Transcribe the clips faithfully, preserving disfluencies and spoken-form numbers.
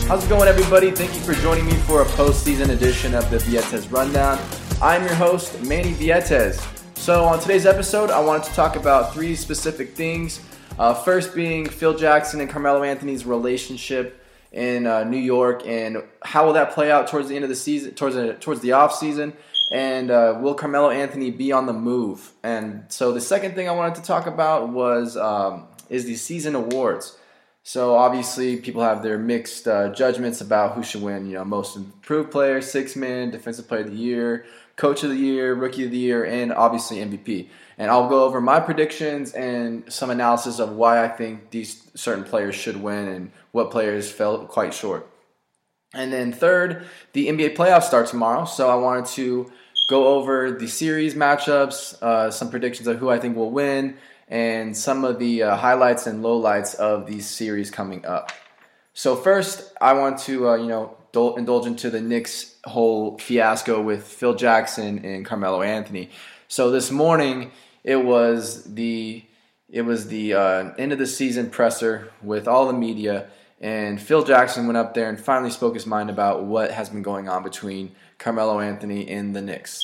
How's it going, everybody? Thank you for joining me for a postseason edition of the Vietes Rundown. I'm your host, Manny Vietes. So on today's episode, I wanted to talk about three specific things. Uh, first being Phil Jackson and Carmelo Anthony's relationship in uh, New York, and how will that play out towards the end of the season, towards the, towards the off season, and uh, will Carmelo Anthony be on the move? And so the second thing I wanted to talk about was um, is the season awards. So obviously people have their mixed uh, judgments about who should win, you know, most improved player, sixth man, defensive player of the year, coach of the year, rookie of the year, and obviously M V P. And I'll go over my predictions and some analysis of why I think these certain players should win and what players fell quite short. And then third, the N B A playoffs start tomorrow, so I wanted to go over the series matchups, uh, some predictions of who I think will win, and some of the uh, highlights and lowlights of these series coming up. So first, I want to, uh, you know, dol- indulge into the Knicks' whole fiasco with Phil Jackson and Carmelo Anthony. So this morning, it was the it was the uh, end of the season presser with all the media, and Phil Jackson went up there and finally spoke his mind about what has been going on between Carmelo Anthony and the Knicks.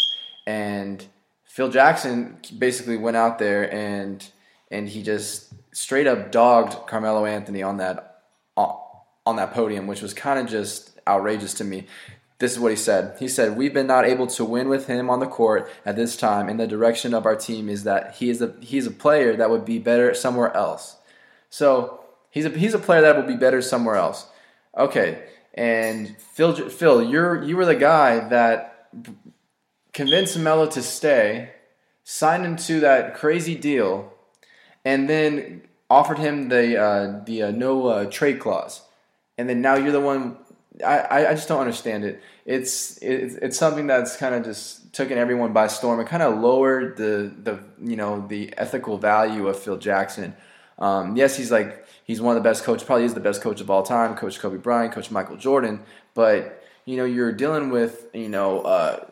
And Phil Jackson basically went out there and and he just straight up dogged Carmelo Anthony on that on that podium, which was kind of just outrageous to me. This is what he said. He said, "We've been not able to win with him on the court at this time, and the direction of our team is that he is a he's a player that would be better somewhere else." So he's a he's a player that will be better somewhere else. Okay, and Phil Phil, you're you were the guy that convinced Melo to stay, signed him to that crazy deal, and then offered him the uh, the uh, no uh, trade clause, and then now you're the one. I, I just don't understand it. It's it's, it's something that's kind of just taken everyone by storm. It kind of lowered the the you know the ethical value of Phil Jackson. Um, yes, he's like he's one of the best coaches. Probably is the best coach of all time. Coach Kobe Bryant, Coach Michael Jordan. But you know you're dealing with you know uh,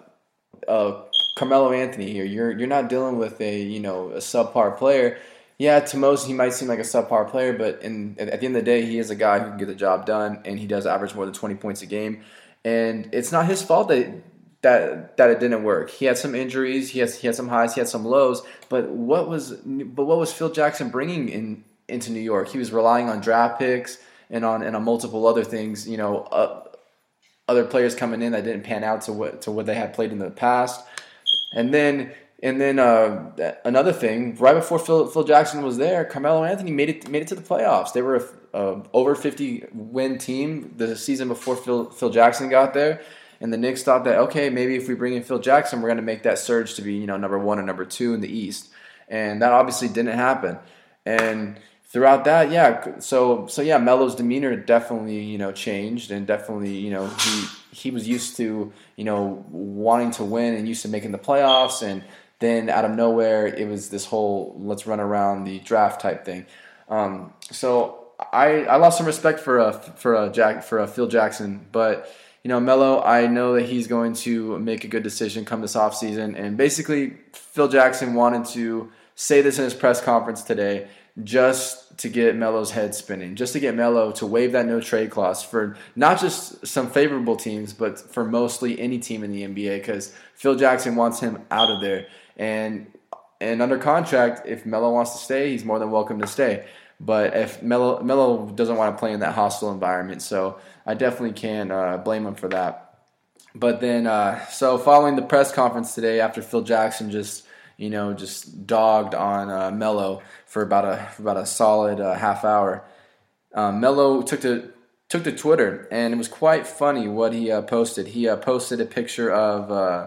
uh, Carmelo Anthony here. You're you're not dealing with a you know a subpar player. Yeah, to most he might seem like a subpar player, but in, at the end of the day, he is a guy who can get the job done, and he does average more than twenty points a game. And it's not his fault that that that it didn't work. He had some injuries, he has he had some highs, he had some lows. But what was but what was Phil Jackson bringing in into New York? He was relying on draft picks and on and on multiple other things. You know, uh, other players coming in that didn't pan out to what to what they had played in the past, and then. And then uh, another thing, right before Phil, Phil Jackson was there, Carmelo Anthony made it made it to the playoffs. They were a, a over fifty win team the season before Phil Phil Jackson got there, and the Knicks thought that okay, maybe if we bring in Phil Jackson, we're going to make that surge to be you know number one or number two in the East, and that obviously didn't happen. And throughout that, yeah, so so yeah, Melo's demeanor definitely you know changed, and definitely you know he he was used to you know wanting to win and used to making the playoffs and. Then out of nowhere, it was this whole let's run around the draft type thing. Um, so I, I lost some respect for a for a Jack for a Phil Jackson, but you know Melo, I know that he's going to make a good decision come this offseason. And basically, Phil Jackson wanted to say this in his press conference today, just to get Melo's head spinning, just to get Melo to waive that no trade clause for not just some favorable teams, but for mostly any team in the N B A, because Phil Jackson wants him out of there. And and under contract, if Melo wants to stay, he's more than welcome to stay. But if Melo Melo doesn't want to play in that hostile environment, so I definitely can't uh, blame him for that. But then, uh, so following the press conference today, after Phil Jackson just you know just dogged on uh, Melo for about a for about a solid uh, half hour, um, Melo took to took to Twitter, and it was quite funny what he uh, posted. He uh, posted a picture of. Uh,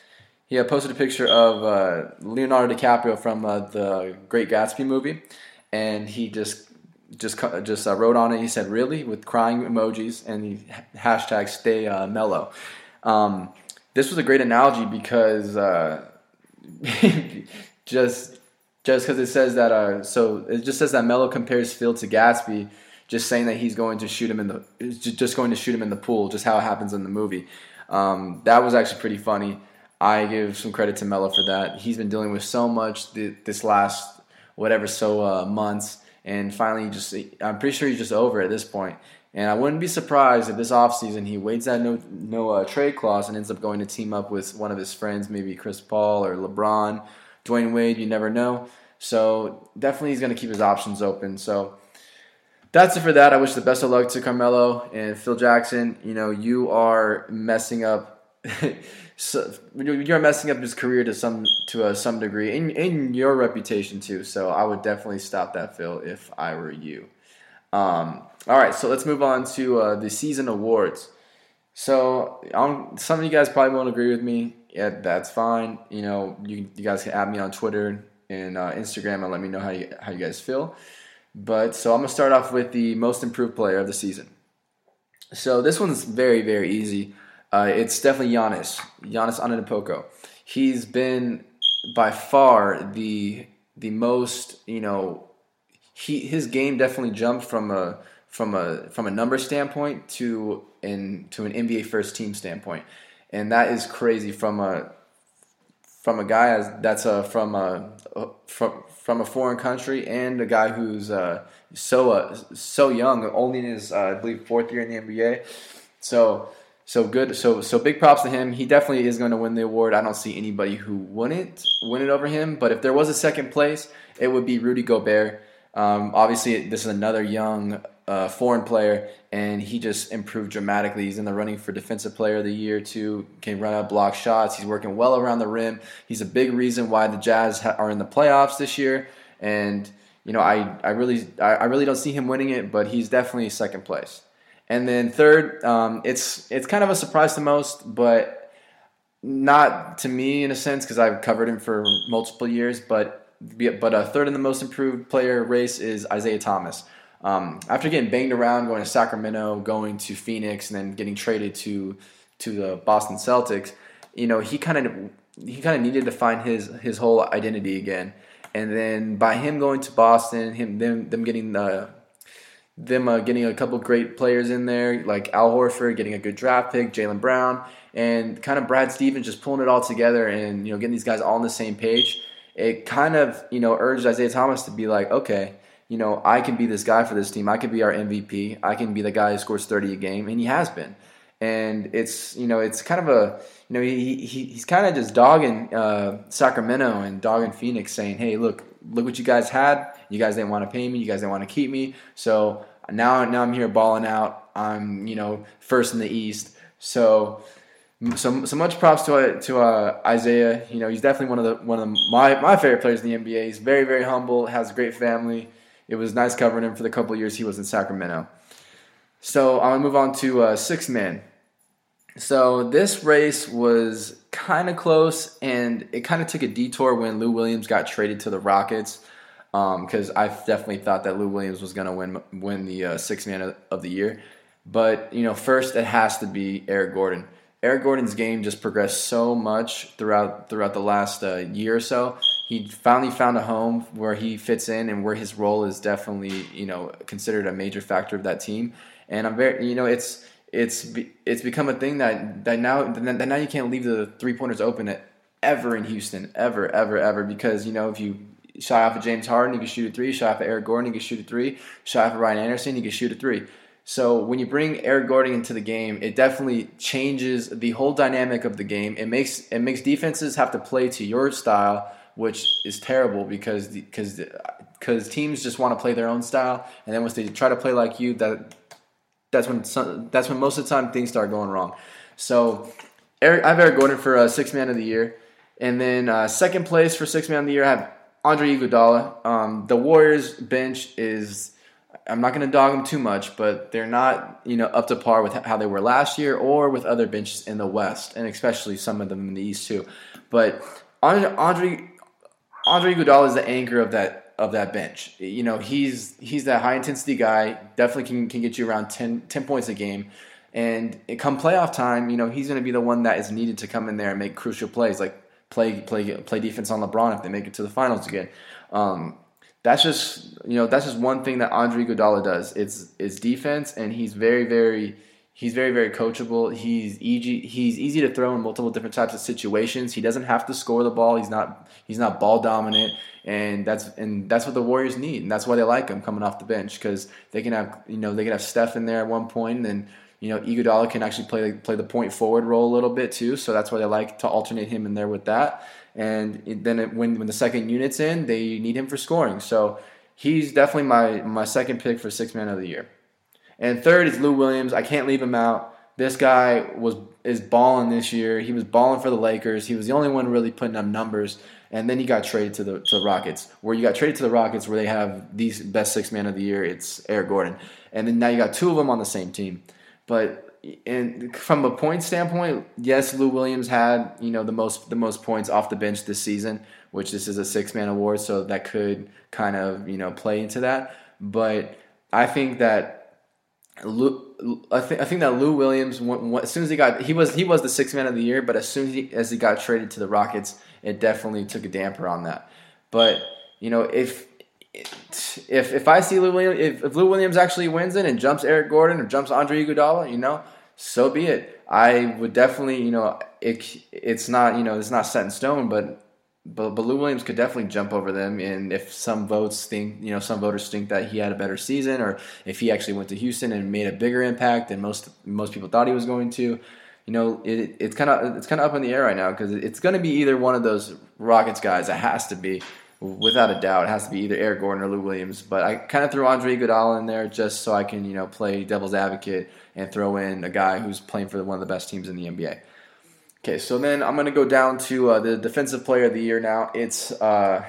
He uh, posted a picture of uh, Leonardo DiCaprio from uh, the Great Gatsby movie, and he just just just uh, wrote on it. He said, "Really?" with crying emojis, and he hashtag Stay uh, Melo. Um, this was a great analogy because uh, just just because it says that uh, so it just says that Melo compares Phil to Gatsby, just saying that he's going to shoot him in the just going to shoot him in the pool, just how it happens in the movie. Um, that was actually pretty funny. I give some credit to Melo for that. He's been dealing with so much th- this last whatever so uh, months, and finally, just I'm pretty sure he's just over at this point. And I wouldn't be surprised if this offseason he waives that no, no uh, trade clause and ends up going to team up with one of his friends, maybe Chris Paul or LeBron, Dwayne Wade, you never know. So definitely he's going to keep his options open. So that's it for that. I wish the best of luck to Carmelo and Phil Jackson. You know, you are messing up so, you're messing up his career to some to uh, some degree, and, and your reputation too. So I would definitely stop that, Phil, if I were you. Um, all right, so let's move on to uh, the season awards. So um, some of you guys probably won't agree with me. Yeah, that's fine. You know, you, you guys can add me on Twitter and uh, Instagram and let me know how you how you guys feel. But so I'm gonna start off with the most improved player of the season. So this one's very very easy. Uh, it's definitely Giannis, Giannis Antetokounmpo. He's been by far the the most, you know, he his game definitely jumped from a from a from a number standpoint to in to an N B A first team standpoint, and that is crazy from a from a guy as, that's a from a from from a foreign country and a guy who's uh, so uh, so young, only in his uh, I believe fourth year in the N B A. So. So good. So so big props to him. He definitely is going to win the award. I don't see anybody who wouldn't win it over him. But if there was a second place, it would be Rudy Gobert. Um, obviously, this is another young uh, foreign player, and he just improved dramatically. He's in the running for Defensive Player of the Year too. Can run out block shots. He's working well around the rim. He's a big reason why the Jazz ha- are in the playoffs this year. And you know, I I really I, I really don't see him winning it, but he's definitely second place. And then third, um, it's it's kind of a surprise to most, but not to me in a sense because I've covered him for multiple years. But but a third in the most improved player race is Isaiah Thomas. Um, after getting banged around, going to Sacramento, going to Phoenix, and then getting traded to to the Boston Celtics, you know, he kind of he kind of needed to find his his whole identity again. And then by him going to Boston, him them them getting the Them uh, getting a couple great players in there, like Al Horford, getting a good draft pick, Jaylen Brown, and kind of Brad Stevens just pulling it all together and, you know, getting these guys all on the same page. It kind of, you know, urged Isaiah Thomas to be like, okay, you know, I can be this guy for this team. I can be our M V P. I can be the guy who scores thirty a game, and he has been. And it's, you know, it's kind of a, you know, he, he he's kind of just dogging uh, Sacramento and dogging Phoenix, saying, hey, look, look what you guys had. You guys didn't want to pay me. You guys didn't want to keep me. So now, now I'm here balling out. I'm, you know, first in the East. So, so, so much props to uh, to uh, Isaiah. You know, he's definitely one of the one of the, my my favorite players in the N B A. He's very very humble. Has a great family. It was nice covering him for the couple of years he was in Sacramento. So I'm gonna move on to uh, sixth man. So this race was kind of close, and it kind of took a detour when Lou Williams got traded to the Rockets, because um, I definitely thought that Lou Williams was going to win win the uh, sixth man of, of the year. But, you know, first it has to be Eric Gordon. Eric Gordon's game just progressed so much throughout throughout the last uh, year or so. He finally found a home where he fits in and where his role is definitely, you know, considered a major factor of that team. And I'm very, you know, it's it's it's become a thing that that now that now you can't leave the three pointers open at, ever in Houston, ever, ever, ever, because, you know, if you shy off of James Harden, he can shoot a three. Shy off of Eric Gordon, he can shoot a three. Shy off of Ryan Anderson, he can shoot a three. So when you bring Eric Gordon into the game, it definitely changes the whole dynamic of the game. It makes it makes defenses have to play to your style, which is terrible because because because teams just want to play their own style, and then once they try to play like you, that that's when some, that's when most of the time things start going wrong. So Eric, I have Eric Gordon for uh, sixth man of the year, and then uh, second place for sixth man of the year I have Andre Iguodala. Um, the Warriors bench is, I'm not going to dog them too much, but they're not, you know, up to par with how they were last year or with other benches in the West, and especially some of them in the East too. But Andre Andre, Andre Iguodala is the anchor of that of that bench. You know, he's he's that high intensity guy. Definitely can can get you around ten, ten points a game. And it come playoff time, you know, he's going to be the one that is needed to come in there and make crucial plays, like play play play defense on LeBron if they make it to the finals again. Um, That's just, you know, that's just one thing that Andre Iguodala does. It's it's defense, and he's very, very, He's very, very coachable. He's easy. He's easy to throw in multiple different types of situations. He doesn't have to score the ball. He's not. He's not ball dominant, and that's and that's what the Warriors need, and that's why they like him coming off the bench, because they can have you know they can have Steph in there at one point, and then you know Iguodala can actually play play the point forward role a little bit too. So that's why they like to alternate him in there with that. And then it, when when the second unit's in, they need him for scoring. So he's definitely my my second pick for sixth man of the year. And third is Lou Williams. I can't leave him out. This guy was is balling this year. He was balling for the Lakers. He was the only one really putting up numbers. And then he got traded to the to the Rockets. Where you got traded to the Rockets, where they have the best six man of the year, it's Eric Gordon. And then now you got two of them on the same team. But and from a point standpoint, yes, Lou Williams had you know the most the most points off the bench this season, which this is a six man award, so that could kind of you know play into that. But I think that. Lou, I think I think that Lou Williams, as soon as he got, he was he was the sixth man of the year, but as soon as he, as he got traded to the Rockets, it definitely took a damper on that. But you know, if if if I see Lou Williams, if, if Lou Williams actually wins it and jumps Eric Gordon or jumps Andre Iguodala, you know, so be it. I would definitely, you know, it it's not you know it's not set in stone, but. But, but Lou Williams could definitely jump over them, and if some votes think, you know, some voters think that he had a better season, or if he actually went to Houston and made a bigger impact than most most people thought he was going to, you know, it, it's kind of it's kind of up in the air right now, because it's going to be either one of those Rockets guys. It has to be, without a doubt, it has to be either Eric Gordon or Lou Williams. But I kind of threw Andre Iguodala in there just so I can, you know, play devil's advocate and throw in a guy who's playing for one of the best teams in the N B A. Okay, so then I'm going to go down to uh, the Defensive Player of the Year now. It's uh,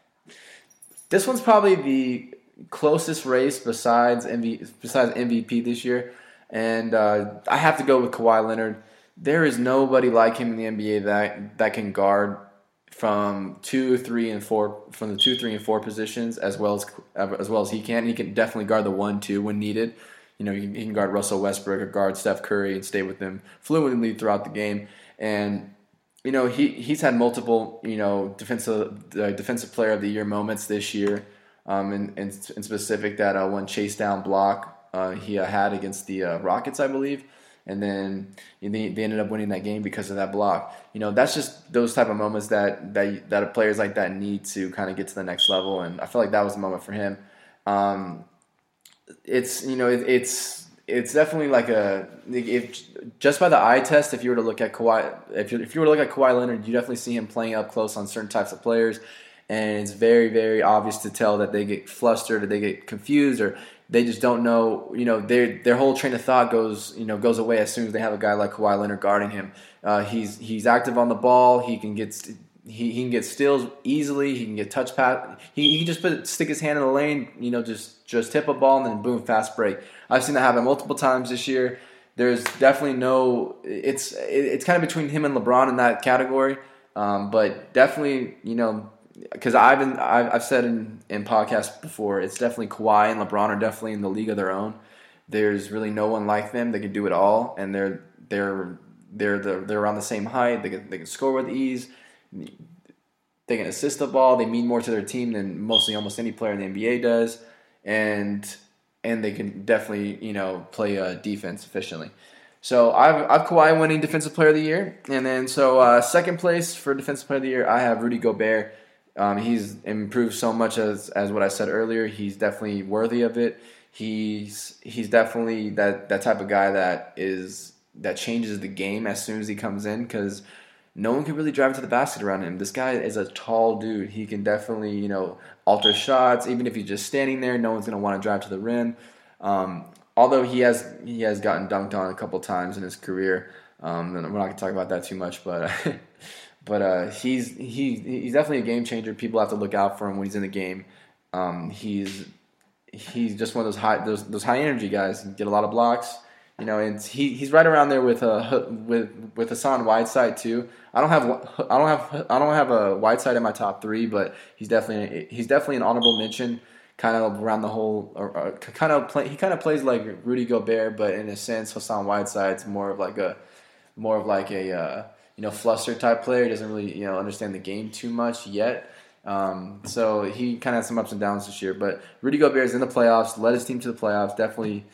this one's probably the closest race besides M V, besides M V P this year, and uh, I have to go with Kawhi Leonard. There is nobody like him in the N B A that that can guard from two, three, and four from the two, three, and four positions as well as as well as he can. He can definitely guard the one, two when needed. You know, he can, he can guard Russell Westbrook or guard Steph Curry and stay with them fluently throughout the game. And you know he he's had multiple you know defensive uh, defensive player of the year moments this year. Um, in, in in specific, that uh, one chase down block uh, he uh, had against the uh, Rockets, I believe, and then they, they ended up winning that game because of that block. You know, that's just those type of moments that that that players like that need to kind of get to the next level. And I feel like that was the moment for him. Um, it's you know it, it's. It's definitely like a if just by the eye test. If you were to look at Kawhi, if you if you were to look at Kawhi Leonard, you definitely see him playing up close on certain types of players, and it's very very obvious to tell that they get flustered or they get confused or they just don't know. You know, their their whole train of thought goes you know goes away as soon as they have a guy like Kawhi Leonard guarding him. Uh, he's he's active on the ball. He can get. St- He, he can get steals easily. He can get touch pass. He, he can just put stick his hand in the lane, you know, just just tip a ball and then boom, fast break. I've seen that happen multiple times this year. There's definitely no. It's it's kind of between him and LeBron in that category, um, but definitely you know because I've been I've, I've said in in podcasts before, it's definitely Kawhi and LeBron are definitely in the league of their own. There's really no one like them. They can do it all, and they're they're they're they're, they're around the same height. They can they can score with ease. They can assist the ball. They mean more to their team than mostly almost any player in the N B A does, and and they can definitely you know play uh, defense efficiently. So I've I've Kawhi winning Defensive Player of the Year, and then so uh, second place for Defensive Player of the Year I have Rudy Gobert. Um, he's improved so much as as what I said earlier. He's definitely worthy of it. He's he's definitely that that type of guy that is that changes the game as soon as he comes in, because no one can really drive to the basket around him. This guy is a tall dude. He can definitely, you know, alter shots. Even if he's just standing there, no one's going to want to drive to the rim. Um, although he has he has gotten dunked on a couple times in his career. Um, and we're not going to talk about that too much, but but uh, he's he he's definitely a game changer. People have to look out for him when he's in the game. Um, he's he's just one of those high those those high energy guys. Get a lot of blocks. You know, and he he's right around there with uh with with Hassan Whiteside too. I don't have I don't have I don't have a Whiteside in my top three, but he's definitely he's definitely an honorable mention. Kind of around the whole, or, or kind of play. He kind of plays like Rudy Gobert, but in a sense, Hassan Whiteside's more of like a more of like a uh, you know fluster type player. He doesn't really you know understand the game too much yet. Um, so he kind of had some ups and downs this year. But Rudy Gobert is in the playoffs, led his team to the playoffs. Definitely.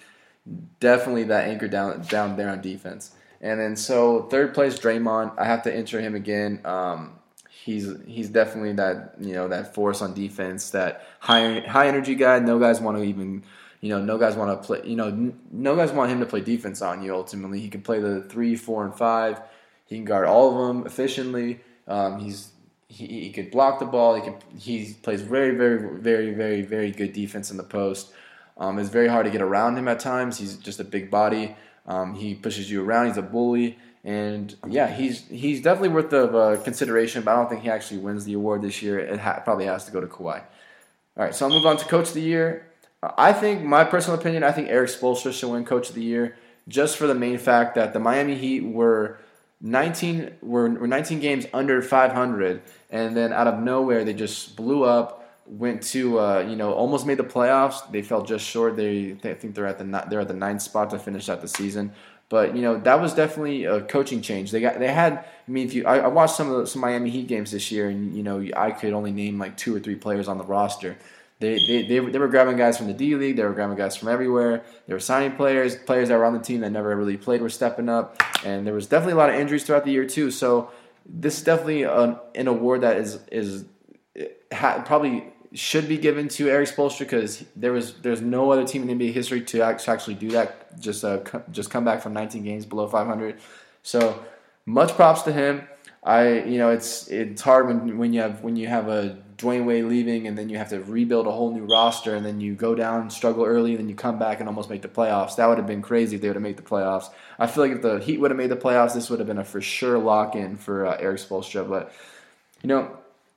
definitely that anchor down down there on defense. And then so third place, Draymond. I have to enter him again. Um, he's he's definitely that you know that force on defense, that high high energy guy. No guys want to even you know no guys want to play. You know no guys want him to play defense on you. Ultimately, he can play the three, four, and five. He can guard all of them efficiently. Um, he's he, he could block the ball. He can he plays very very very very very good defense in the post. Um, it's very hard to get around him at times. He's just a big body. Um, he pushes you around. He's a bully, and yeah, he's he's definitely worth the uh, consideration. But I don't think he actually wins the award this year. It ha- probably has to go to Kawhi. All right, so I'll move on to Coach of the Year. I think, my personal opinion, I think Erik Spoelstra should win Coach of the Year, just for the main fact that the Miami Heat were nineteen were, were nineteen games under five hundred, and then out of nowhere they just blew up. Went to uh, you know almost made the playoffs. They fell just short. They, they I think they're at the they're at the ninth spot to finish out the season. But you know that was definitely a coaching change. They got they had. I mean, if you I, I watched some of the, some Miami Heat games this year, and you know I could only name like two or three players on the roster. They they they, they were grabbing guys from the D League. They were grabbing guys from everywhere. They were signing players. Players that were on the team that never really played were stepping up. And there was definitely a lot of injuries throughout the year too. So this is definitely an, an award that is is ha, probably. should be given to Erik Spoelstra because there was there's no other team in N B A history to actually do that. Just uh, just come back from nineteen games below five hundred. So much props to him. I you know it's it's hard when when you have when you have a Dwayne Wade leaving and then you have to rebuild a whole new roster and then you go down, struggle early, and then you come back and almost make the playoffs. That would have been crazy if they would have made the playoffs. I feel like if the Heat would have made the playoffs, this would have been a for sure lock in for uh, Erik Spoelstra. But you know.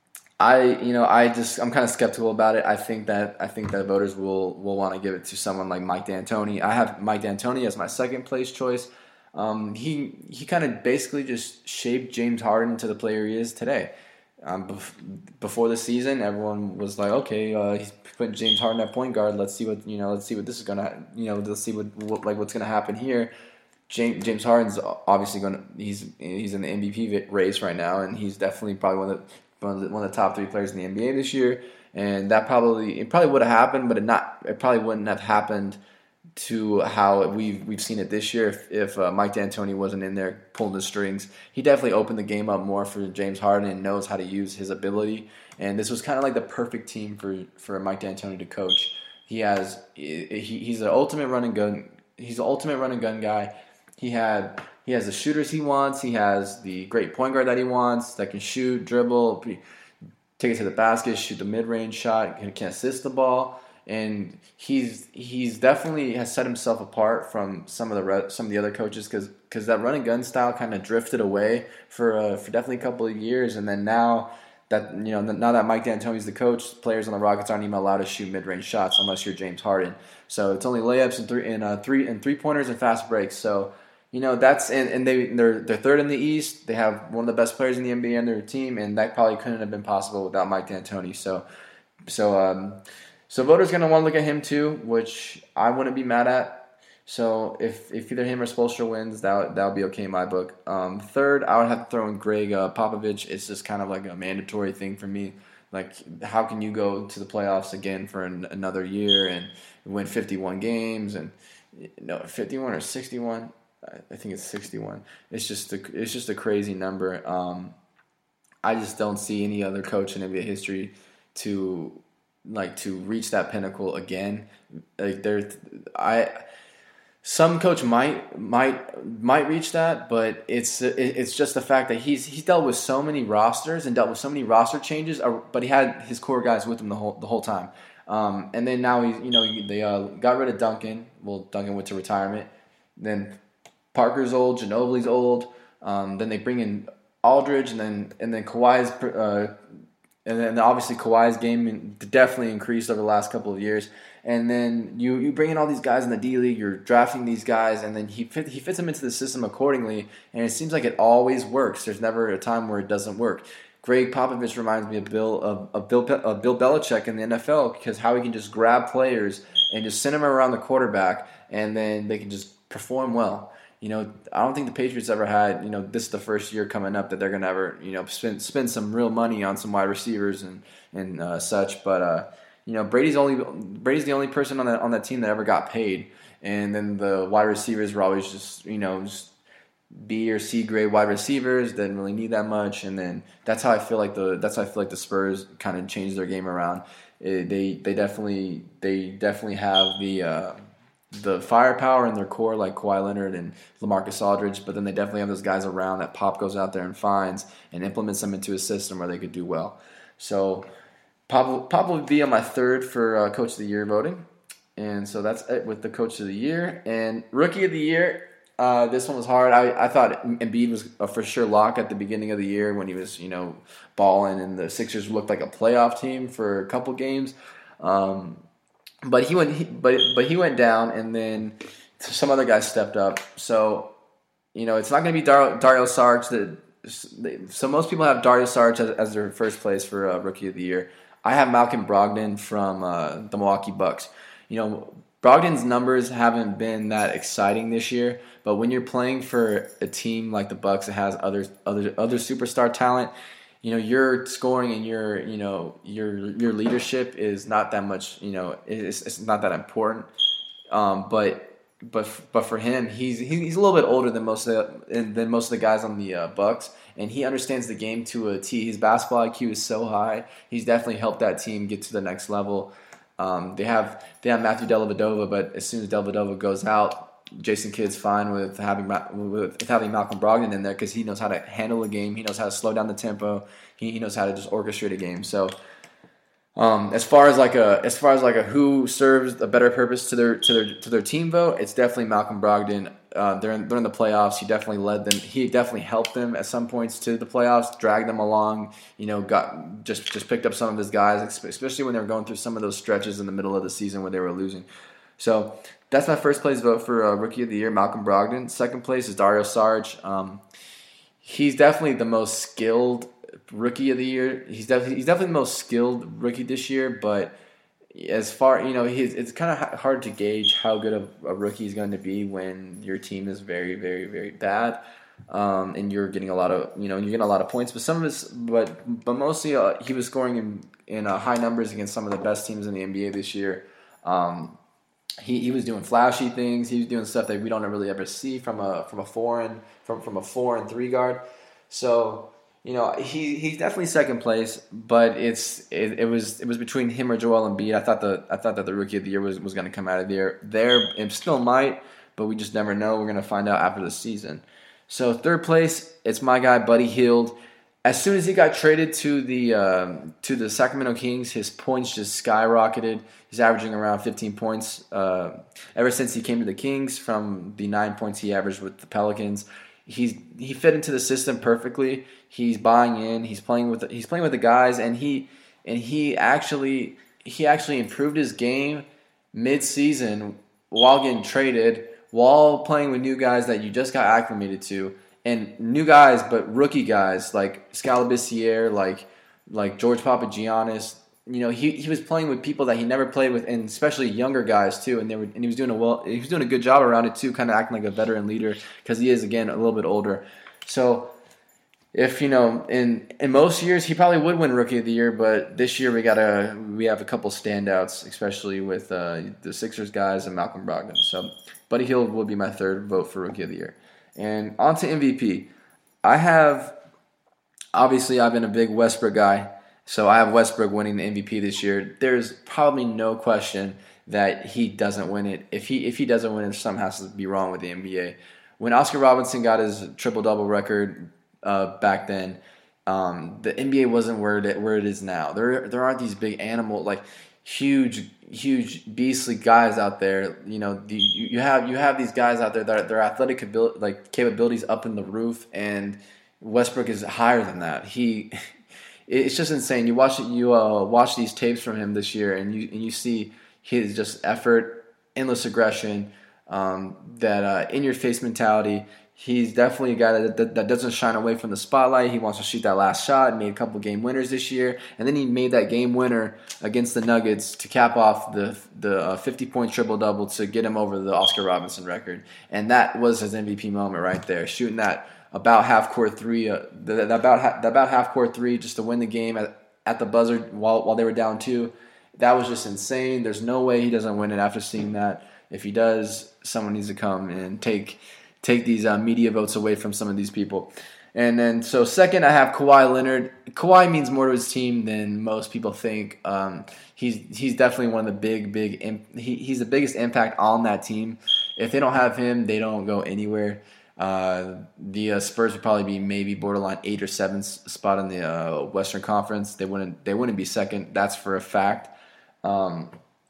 I you know I just I'm kind of skeptical about it. I think that I think that voters will will want to give it to someone like Mike D'Antoni. I have Mike D'Antoni as my second place choice. Um, he he kind of basically just shaped James Harden to the player he is today. Um, bef- before the season, everyone was like, okay, uh, he's putting James Harden at point guard. Let's see what you know. Let's see what this is gonna you know. Let's see what, what like what's gonna happen here. James, James Harden's obviously gonna he's he's in the M V P race right now, and he's definitely probably one of the One of, the, one of the top three players in the N B A this year, and that probably it probably would have happened, but it not it probably wouldn't have happened to how we've we've seen it this year if, if uh, Mike D'Antoni wasn't in there pulling the strings. He definitely opened the game up more for James Harden and knows how to use his ability. And this was kind of like the perfect team for, for Mike D'Antoni to coach. He has he, he's the ultimate run and gun. He's the ultimate run and gun guy. He had. He has the shooters he wants. He has the great point guard that he wants that can shoot, dribble, take it to the basket, shoot the mid-range shot, can assist the ball, and he's he's definitely has set himself apart from some of the some of the other coaches because because that run and gun style kind of drifted away for uh, for definitely a couple of years, and then now that you know now that Mike D'Antoni's the coach, players on the Rockets aren't even allowed to shoot mid-range shots unless you're James Harden. So it's only layups and three and uh, three and three pointers and fast breaks. So. You know that's and, and they they're they're third in the East. They have one of the best players in the N B A on their team, and that probably couldn't have been possible without Mike D'Antoni. So, so um, so voters gonna want to look at him too, which I wouldn't be mad at. So if if either him or Spoelstra wins, that that would be okay in my book. Um, third, I would have to throw in Greg uh, Popovich. It's just kind of like a mandatory thing for me. Like, how can you go to the playoffs again for an, another year and win fifty-one games and no fifty-one or sixty-one? I think it's sixty-one. It's just a, it's just a crazy number. Um, I just don't see any other coach in N B A history to like to reach that pinnacle again. Like there, I some coach might might might reach that, but it's it's just the fact that he's he's dealt with so many rosters and dealt with so many roster changes. But he had his core guys with him the whole the whole time. Um, and then now he's you know they uh, got rid of Duncan. Well, Duncan went to retirement. Then Parker's old, Ginobili's old. Um, then they bring in Aldridge, and then and then Kawhi's, uh, and then obviously Kawhi's game definitely increased over the last couple of years. And then you, you bring in all these guys in the D League, you're drafting these guys, and then he fit, he fits them into the system accordingly. And it seems like it always works. There's never a time where it doesn't work. Greg Popovich reminds me of Bill of, of Bill of Bill Belichick in the N F L because how he can just grab players and just send them around the quarterback, and then they can just perform well. You know, I don't think the Patriots ever had, you know, this is the first year coming up that they're going to ever, you know, spend spend some real money on some wide receivers and and uh, such. But, uh, you know, Brady's only Brady's the only person on that on that team that ever got paid. and then the wide receivers were always just you know just B or C grade wide receivers. Didn't really need that much, and then that's how I feel like the that's how I feel like the Spurs kind of changed their game around. It, they they definitely they definitely have the uh, the firepower in their core like Kawhi Leonard and LaMarcus Aldridge, but then they definitely have those guys around that Pop goes out there and finds and implements them into a system where they could do well. So Pop, Pop will be on my third for uh, Coach of the Year voting, and so that's it with the Coach of the Year. And Rookie of the Year, uh, this one was hard. I, I thought Embiid was a for sure lock at the beginning of the year when he was you know balling, and the Sixers looked like a playoff team for a couple games. Um, But he went, he, but but he went down, and then some other guys stepped up. So, you know, it's not going to be Dar- Dario Saric. That so most people have Dario Saric as, as their first place for uh, Rookie of the Year. I have Malcolm Brogdon from uh, the Milwaukee Bucks. You know, Brogdon's numbers haven't been that exciting this year, but when you're playing for a team like the Bucks that has other other other superstar talent, you know, your scoring and your, you know, your your leadership is not that much, you know, it's, it's not that important. Um, but but but for him, he's he's a little bit older than most of the, than most of the guys on the uh, Bucks, and he understands the game to a T. His basketball I Q is so high. He's definitely helped that team get to the next level. Um, they have they have Matthew Dellavedova, but as soon as Dellavedova goes out, Jason Kidd's fine with having with having Malcolm Brogdon in there because he knows how to handle a game. He knows how to slow down the tempo. He, he knows how to just orchestrate a game. So, um, as far as like a as far as like a who serves a better purpose to their to their to their team vote, it's definitely Malcolm Brogdon. Uh, they're in, they're in the playoffs. He definitely led them. He definitely helped them at some points to the playoffs, dragged them along. You know, got just just picked up some of his guys, especially when they were going through some of those stretches in the middle of the season where they were losing. So that's my first place vote for uh, Rookie of the Year, Malcolm Brogdon. Second place is Dario Saric. Um, he's definitely the most skilled Rookie of the Year. He's definitely he's definitely the most skilled rookie this year. But as far you know, he's, it's kind of hard to gauge how good of a rookie he's going to be when your team is very, very, very bad, um, and you're getting a lot of you know you're getting a lot of points. But some of his, but but mostly uh, he was scoring in in uh, high numbers against some of the best teams in the N B A this year. Um, He he was doing flashy things. He was doing stuff that we don't really ever see from a from a foreign from from a four and three guard. So you know he he's definitely second place, but it's it, it was it was between him or Joel Embiid. I thought the I thought that the Rookie of the Year was, was going to come out of there there and still might, but we just never know. We're going to find out after the season. So third place, it's my guy Buddy Hield. As soon as he got traded to the um, to the Sacramento Kings, his points just skyrocketed. He's averaging around fifteen points uh, ever since he came to the Kings from the nine points he averaged with the Pelicans. He's he fit into the system perfectly. He's buying in. He's playing with the, he's playing with the guys, and he and he actually he actually improved his game mid-season while getting traded, while playing with new guys that you just got acclimated to. And new guys, but rookie guys like Scalabissiere, like like George Papagiannis. You know, he, he was playing with people that he never played with, and especially younger guys too. And they were, and he was doing a well. He was doing a good job around it too, kind of acting like a veteran leader because he is again a little bit older. So, if you know, in in most years he probably would win Rookie of the Year, but this year we got a we have a couple standouts, especially with uh, the Sixers guys and Malcolm Brogdon. So, Buddy Hield will be my third vote for Rookie of the Year. And on to M V P. I have, obviously, I've been a big Westbrook guy, so I have Westbrook winning the M V P this year. There's probably no question that he doesn't win it. If he if he doesn't win it, something has to be wrong with the N B A. When Oscar Robertson got his triple-double record uh, back then, um, the N B A wasn't where it, where it is now. There there aren't these big animal, like, huge, huge beastly guys out there. You know, the, you, you have you have these guys out there that their athletic ability, like capabilities up in the roof, and Westbrook is higher than that. He, it's just insane. You watch it, you uh, watch these tapes from him this year, and you and you see his just effort, endless aggression, um, that uh, in your face mentality. He's definitely a guy that, that that doesn't shine away from the spotlight. He wants to shoot that last shot. He made a couple game winners this year, and then he made that game winner against the Nuggets to cap off the the uh, fifty-point triple-double to get him over the Oscar Robertson record. And that was his M V P moment right there, shooting that about half-court three, uh, the, the about the about half-court three just to win the game at, at the buzzer while while they were down two. That was just insane. There's no way he doesn't win it after seeing that. if he does, someone needs to come and take take these uh, media votes away from some of these people. And then, so second, I have Kawhi Leonard. Kawhi means more to his team than most people think. Um, he's he's definitely one of the big, big. Imp- he, he's the biggest impact on that team. If they don't have him, they don't go anywhere. Uh, the uh, Spurs would probably be maybe borderline eight or seven spot in the uh, Western Conference. They wouldn't they wouldn't be second. That's for a fact. Um,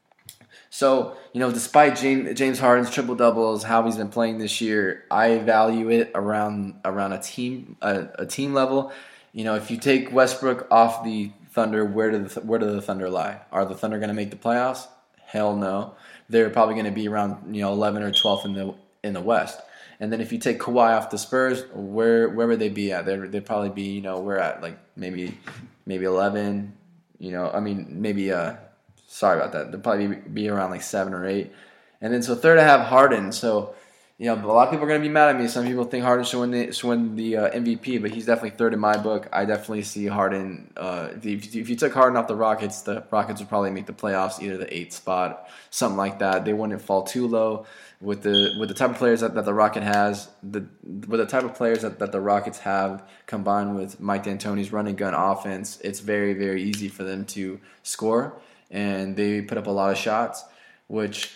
So, you know, despite James, James Harden's triple doubles, how he's been playing this year, I value it around around a team a, a team level. You know, if you take Westbrook off the Thunder, where do the where do the Thunder lie? Are the Thunder going to make the playoffs? Hell no. They're probably going to be around, you know, eleven or twelfth in the in the West. And then if you take Kawhi off the Spurs, where where would they be at? They'd, they'd probably be, you know, we're at like maybe maybe eleven. You know, I mean maybe uh. Sorry about that. They'll probably be around like seven or eight. And then so third, I have Harden. So, you know, a lot of people are going to be mad at me. Some people think Harden should win the, should win the uh, M V P, but he's definitely third in my book. I definitely see Harden. Uh, if, you, if you took Harden off the Rockets, the Rockets would probably make the playoffs, either the eighth spot, something like that. They wouldn't fall too low with the with the type of players that, that the Rocket has. The with the type of players that, that the Rockets have, combined with Mike D'Antoni's run and gun offense, it's very, very easy for them to score. And they put up a lot of shots, which,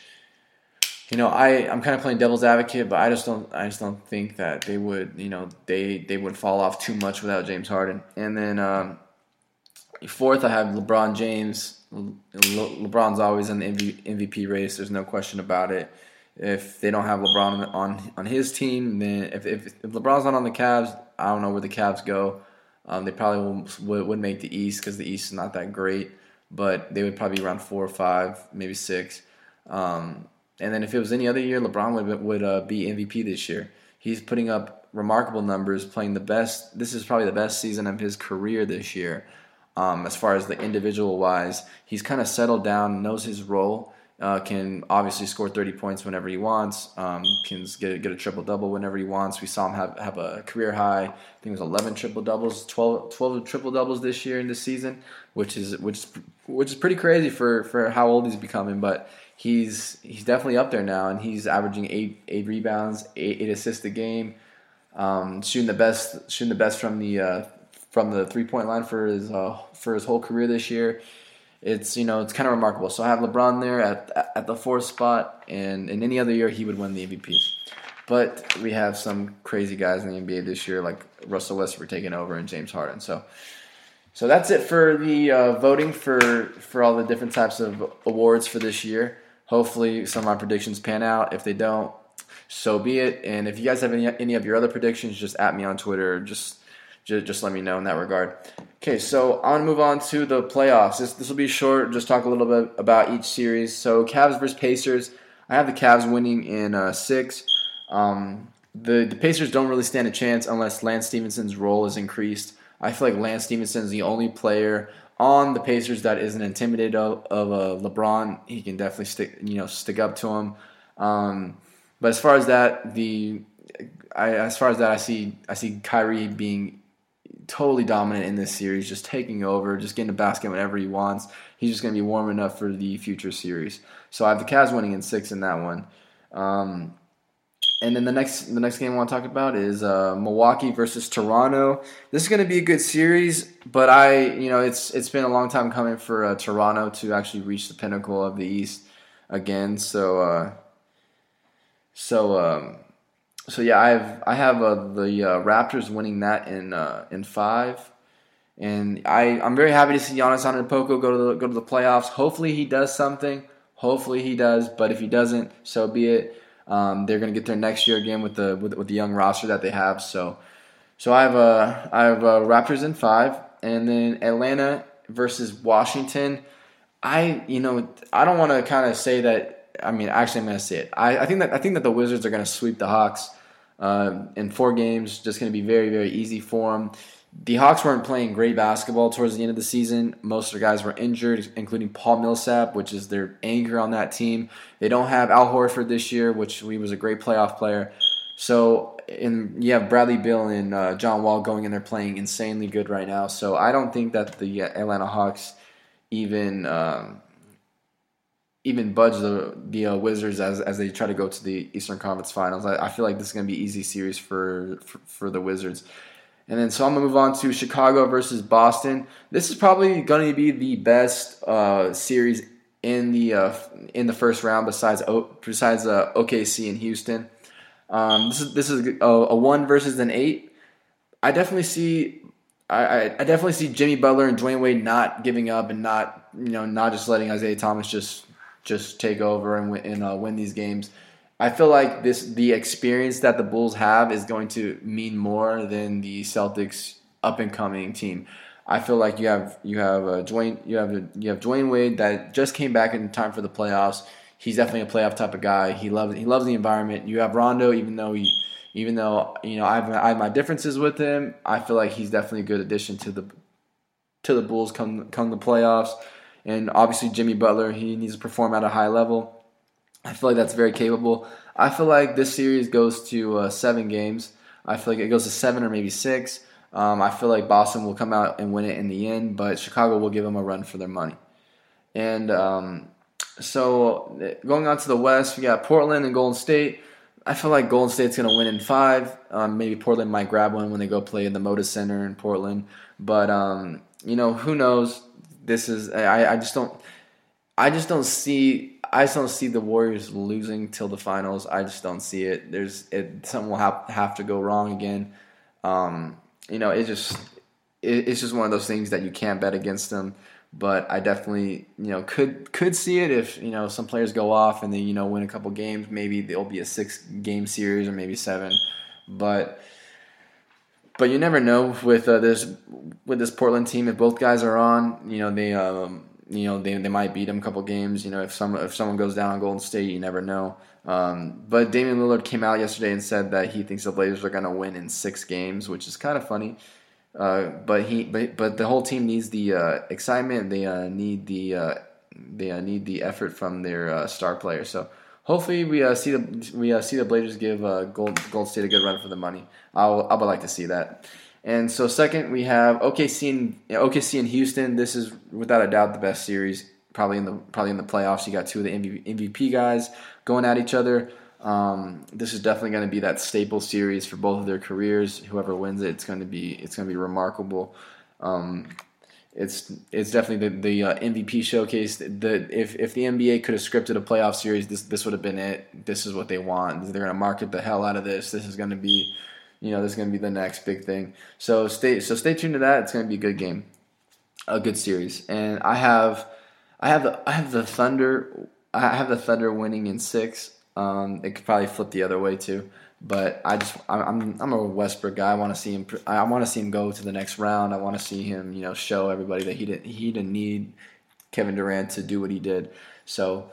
you know, I I'm kind of playing devil's advocate, but I just don't I just don't think that they would, you know, they they would fall off too much without James Harden. And then um, fourth, I have LeBron James. Le- LeBron's always in the M V P race. There's no question about it. If they don't have LeBron on on his team, then if if, if LeBron's not on the Cavs, I don't know where the Cavs go. Um, they probably will, would, would make the East because the East is not that great. But they would probably be around four or five, maybe six. Um, and then if it was any other year, LeBron would would uh, be M V P this year. He's putting up remarkable numbers, playing the best. This is probably the best season of his career this year. Um, as far as the individual wise, he's kind of settled down, knows his role. Uh, can obviously score thirty points whenever he wants. Um, can get a, get a triple double whenever he wants. We saw him have have a career high. I think it was eleven triple doubles, twelve, twelve triple doubles this year in this season, which is which which is pretty crazy for, for how old he's becoming. But he's he's definitely up there now, and he's averaging eight eight rebounds, eight, eight assists a game, um, shooting the best shooting the best from the uh, from the three point line for his uh, for his whole career this year. It's, you know, it's kind of remarkable. So I have LeBron there at at the fourth spot, and in any other year he would win the M V P. But we have some crazy guys in the N B A this year, like Russell Westbrook taking over and James Harden. So, so that's it for the uh, voting for for all the different types of awards for this year. Hopefully, some of my predictions pan out. If they don't, so be it. And if you guys have any any of your other predictions, just at me on Twitter. Or just just just let me know in that regard. Okay, so I want to move on to the playoffs. This this will be short. Just talk a little bit about each series. So Cavs versus Pacers. I have the Cavs winning in uh, six. Um, the the Pacers don't really stand a chance unless Lance Stephenson's role is increased. I feel like Lance Stephenson is the only player on the Pacers that isn't intimidated of, of uh, LeBron. He can definitely stick you know stick up to him. Um, but as far as that, the I, as far as that, I see I see Kyrie being totally dominant in this series, just taking over, just getting the basket whenever he wants. He's just going to be warming up for the future series. So I have the Cavs winning in six in that one. Um, and then the next the next game I want to talk about is uh, Milwaukee versus Toronto. This is going to be a good series, but I, you know, it's it's been a long time coming for uh, Toronto to actually reach the pinnacle of the East again. So, uh, so. Um, So yeah, I have I have uh, the uh, Raptors winning that in uh, in five, and I I'm very happy to see Giannis Antetokounmpo go to the, go to the playoffs. Hopefully he does something. Hopefully he does. But if he doesn't, so be it. Um, they're gonna get there next year again with the with, with the young roster that they have. So so I have uh, I have uh, Raptors in five, and then Atlanta versus Washington. I you know I don't want to kind of say that. I mean, actually, I'm going to say it. I, I think that I think that the Wizards are going to sweep the Hawks uh, in four games. Just going to be very, very easy for them. The Hawks weren't playing great basketball towards the end of the season. Most of the guys were injured, including Paul Millsap, which is their anchor on that team. They don't have Al Horford this year, which he was a great playoff player. So, and you have Bradley Beal and uh, John Wall going in there playing insanely good right now. So I don't think that the Atlanta Hawks even. Um, even budge the the uh, Wizards as as they try to go to the Eastern Conference Finals. I, I feel like this is going to be an easy series for, for for the Wizards. And then so I'm gonna move on to Chicago versus Boston. This is probably going to be the best uh, series in the uh, in the first round besides o- besides uh, O K C and Houston. Um, this is this is a, a one versus an eight. I definitely see I, I definitely see Jimmy Butler and Dwayne Wade not giving up and not you know not just letting Isaiah Thomas just just take over and win, and uh, win these games. I feel like this the experience that the Bulls have is going to mean more than the Celtics up and coming team. I feel like you have you have uh, Dwayne you have you have Dwayne Wade that just came back in time for the playoffs. He's definitely a playoff type of guy. He loves he loves the environment. You have Rondo, even though he even though you know I have, I have my differences with him. I feel like he's definitely a good addition to the to the Bulls come come the playoffs. And obviously Jimmy Butler, he needs to perform at a high level. I feel like that's very capable. I feel like this series goes to uh, seven games. I feel like it goes to seven or maybe six. Um, I feel like Boston will come out and win it in the end, but Chicago will give them a run for their money. And um, so going on to the West, we got Portland and Golden State. I feel like Golden State's going to win in five. Um, maybe Portland might grab one when they go play in the Moda Center in Portland. But, um, you know, who knows? This is I, I just don't I just don't see I just don't see the Warriors losing till the finals. I just don't see it. There's it, something will have, have to go wrong again. Um, you know, it just it, it's just one of those things that you can't bet against them. But I definitely, you know, could could see it if, you know, some players go off and they, you know, win a couple games. Maybe there'll be a six-game series or maybe seven. But but you never know with uh, this with this Portland team. If both guys are on, you know, they um you know they, they might beat them a couple games. You know, if some if someone goes down on Golden State, you never know. Um, but Damian Lillard came out yesterday and said that he thinks the Blazers are going to win in six games, which is kind of funny. Uh, but he, but, but the whole team needs the uh, excitement. They uh, need the uh, they uh, need the effort from their uh, star players. So hopefully we uh, see the we uh, see the Blazers give uh, Gold Gold State a good run for the money. I'll I would like to see that. And so second we have O K C and O K C and Houston. This is without a doubt the best series probably in the probably in the playoffs. You got two of the M V P guys going at each other. Um, this is definitely going to be that staple series for both of their careers. Whoever wins it, it's going to be it's going to be remarkable. Um, it's it's definitely the the uh, M V P showcase. The if if the N B A could have scripted a playoff series, this this would have been it. This is what they want. They're going to market the hell out of this. This is going to be, you know, this is going to be the next big thing. So stay so stay tuned to that. It's going to be a good game, a good series. And I have I have the I have the Thunder. I have the Thunder winning in six. Um, it could probably flip the other way too, but I just I'm I'm a Westbrook guy. I want to see him. I want to see him go to the next round. I want to see him, you know, show everybody that he didn't he didn't need Kevin Durant to do what he did. So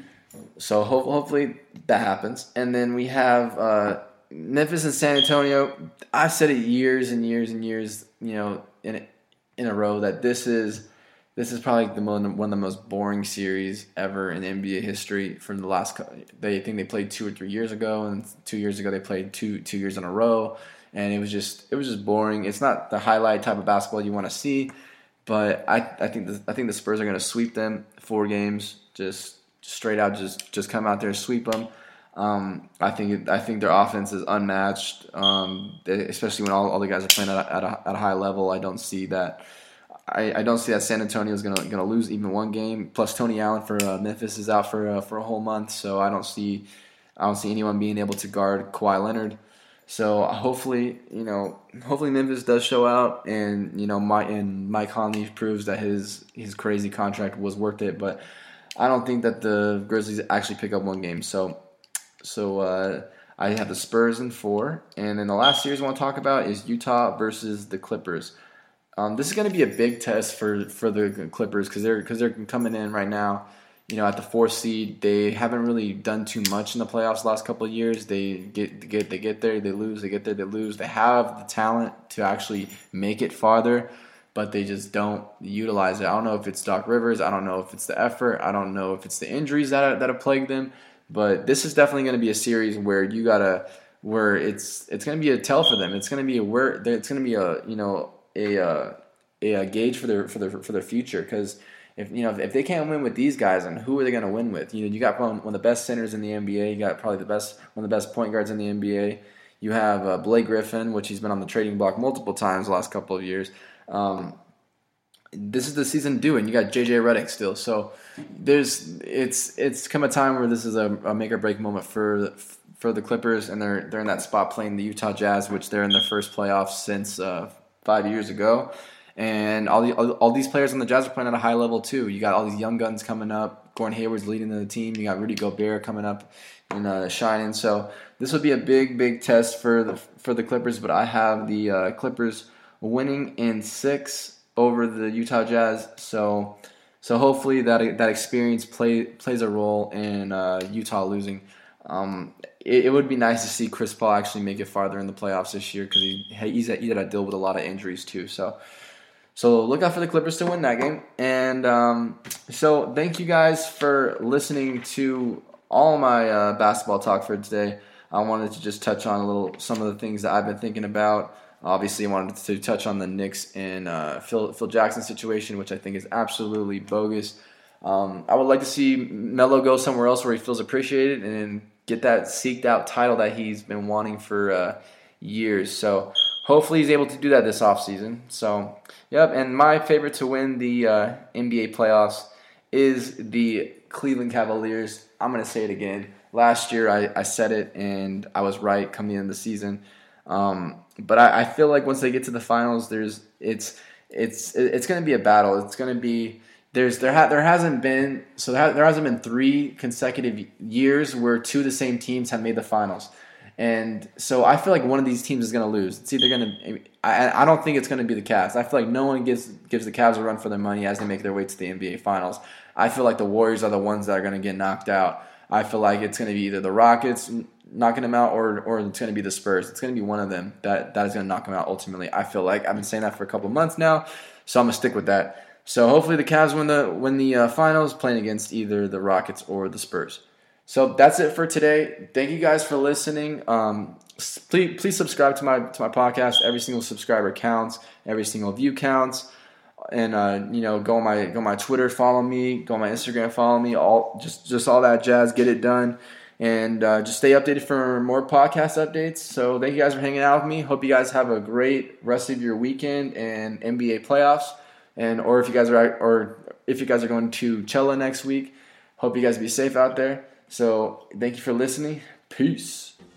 so ho- hopefully that happens. And then we have uh, Memphis and San Antonio. I've said it years and years and years, you know, in in a row that this is. This is probably the one of the most boring series ever in N B A history. From the last, they think they played two or three years ago, and two years ago they played two two years in a row, and it was just it was just boring. It's not the highlight type of basketball you want to see, but I I think the, I think the Spurs are going to sweep them four games, just straight out, just just come out there and sweep them. Um, I think I think their offense is unmatched, um, especially when all, all the guys are playing at a, at a, at a high level. I don't see that. I, I don't see that San Antonio is gonna gonna lose even one game. Plus Tony Allen for uh, Memphis is out for uh, for a whole month, so I don't see I don't see anyone being able to guard Kawhi Leonard. So hopefully, you know, hopefully Memphis does show out, and you know, my and Mike Conley proves that his his crazy contract was worth it. But I don't think that the Grizzlies actually pick up one game. So so uh, I have the Spurs in four, and then the last series I want to talk about is Utah versus the Clippers. Um, this is going to be a big test for, for the Clippers because they're because they're coming in right now, you know, at the fourth seed. They haven't really done too much in the playoffs the last couple of years. They get get they get there, they lose, they get there, they lose. They have the talent to actually make it farther, but they just don't utilize it. I don't know if it's Doc Rivers. I don't know if it's the effort. I don't know if it's the injuries that are, that have plagued them. But this is definitely going to be a series where you gotta where it's it's going to be a tell for them. It's going to be a where it's going to be a you know. a uh, a gauge for their for their for their future. Because if you know if, if they can't win with these guys, then who are they going to win with? You know, you got one, one of the best centers in the N B A. You got probably the best one of the best point guards in the N B A. You have uh, Blake Griffin, which he's been on the trading block multiple times the last couple of years. Um, this is the season due, and you got J J Redick still. So there's it's it's come a time where this is a, a make or break moment for for the Clippers, and they're they're in that spot playing the Utah Jazz, which they're in their first playoffs since uh, five years ago. And all, the, all all these players on the Jazz are playing at a high level too. You got all these young guns coming up. Gordon Hayward's leading the team. You got Rudy Gobert coming up and uh, shining. So this would be a big, big test for the for the Clippers. But I have the uh, Clippers winning in six over the Utah Jazz. So so hopefully that that experience play, plays a role in uh, Utah losing. Um, it, it would be nice to see Chris Paul actually make it farther in the playoffs this year because he he's he had to deal with a lot of injuries too. So. So look out for the Clippers to win that game. And um, so thank you guys for listening to all my uh, basketball talk for today. I wanted to just touch on a little some of the things that I've been thinking about. Obviously, I wanted to touch on the Knicks and uh, Phil, Phil Jackson situation, which I think is absolutely bogus. Um, I would like to see Melo go somewhere else where he feels appreciated and get that seeked out title that he's been wanting for uh, years. So hopefully he's able to do that this offseason. So, yep, and my favorite to win the uh, N B A playoffs is the Cleveland Cavaliers. I'm going to say it again. Last year I, I said it, and I was right coming into the season. Um, but I, I feel like once they get to the finals, there's it's it's it's going to be a battle. It's going to be there's there ha, there hasn't been so there, ha, there hasn't been three consecutive years where two of the same teams have made the finals. And so I feel like one of these teams is going to lose. It's either going to – I I don't think it's going to be the Cavs. I feel like no one gives gives the Cavs a run for their money as they make their way to the N B A Finals. I feel like the Warriors are the ones that are going to get knocked out. I feel like it's going to be either the Rockets knocking them out or or it's going to be the Spurs. It's going to be one of them that, that is going to knock them out ultimately. I feel like I've been saying that for a couple of months now, so I'm going to stick with that. So hopefully the Cavs win the, win the uh, Finals playing against either the Rockets or the Spurs. So that's it for today. Thank you guys for listening. Um, please, please subscribe to my to my podcast. Every single subscriber counts. Every single view counts. And uh, you know, go on my go on my Twitter, follow me. Go on my Instagram, follow me. All just just all that jazz. Get it done, and uh, just stay updated for more podcast updates. So thank you guys for hanging out with me. Hope you guys have a great rest of your weekend and N B A playoffs. And or if you guys are or if you guys are going to Chella next week, hope you guys be safe out there. So thank you for listening. Peace.